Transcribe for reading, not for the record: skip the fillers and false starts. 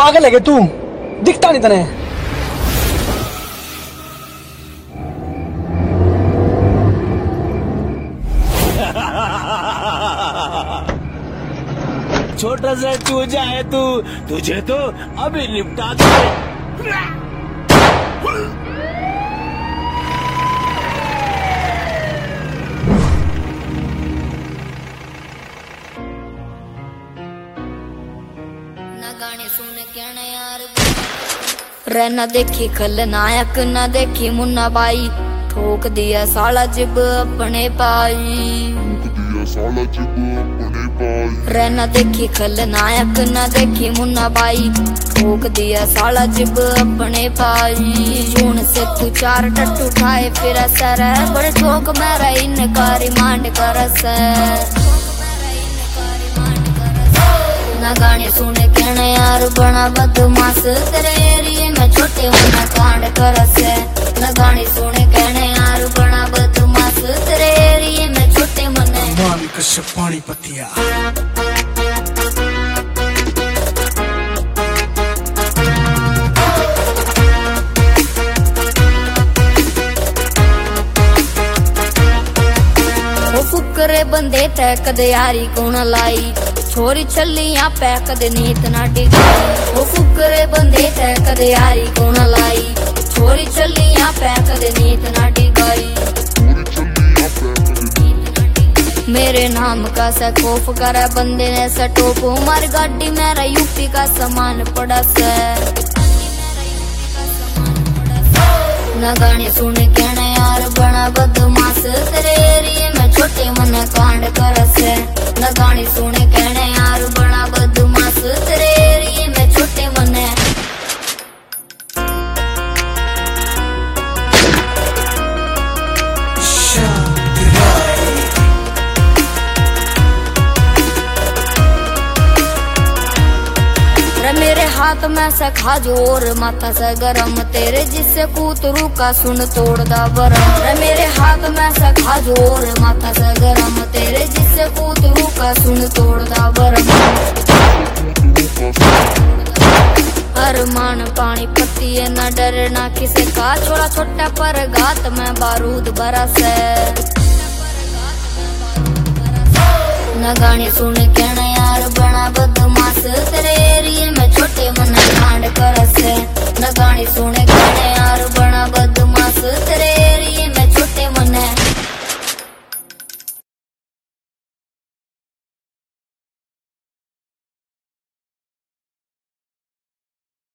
पागल है क्या तू? दिखता नहीं तने? छोटा सा चूजा है तू, तुझे तो अभी निपटा दे। गाने सुन के यार रहना देखी खलनायक ना देखी मुन्ना बाई ठोक दिया साला जिब अपने पाई रहना देखी खलनायक ना देखी मुन्ना बाई ठोक दिया साला जिब अपने पाई जून से तू चार टट्टू खाए फिर असर बड़े ठोक मेरा इनकारी मांड कर ना गाने सुन कहने यार बना बदमाश तेरे एरिए में छोटे होना कांड करसे ना गाने सुन कहने यार बना बदमाश तेरे एरिए में छोटे मने मान कश्यप पानी पतिया वो फुकरे बंदे तय कदे यारी कौन लाई छोरी छलियां पै कदे नीत ना डिगाई वो फुकरे बंदे तै कदे यारी कौन लाई छोरी छलियां पै कदे नीत ना डिगाई मेरे नाम का सकोफ करे बंदे ने सटोप हमारी गाड़ी मेरा यूपी का सामान पड़ा से ना गाने सुन कहने यार बना बदमाश तेरे एरिए में छोटे मन कांड कर से ना गाने सुन कहने यार बना बदमाश तेरे एरिए में छोटे मन मेरे हाथ में से खाजोर माथा से गरम तेरे जिससे कूतरू का सुन तोड़दा बरम मेरे हाथ में से खाजोर माथा से गरम तेरे जिससे कूतरू का सुन तोड़दा बरम अरमान पानी पत्ती है ना डरना किसे का छोड़ा छोटा पर गात में बारूद बरस न गाने सुन कहना यार बना बदमाश तेरे एरिए में छोटे मन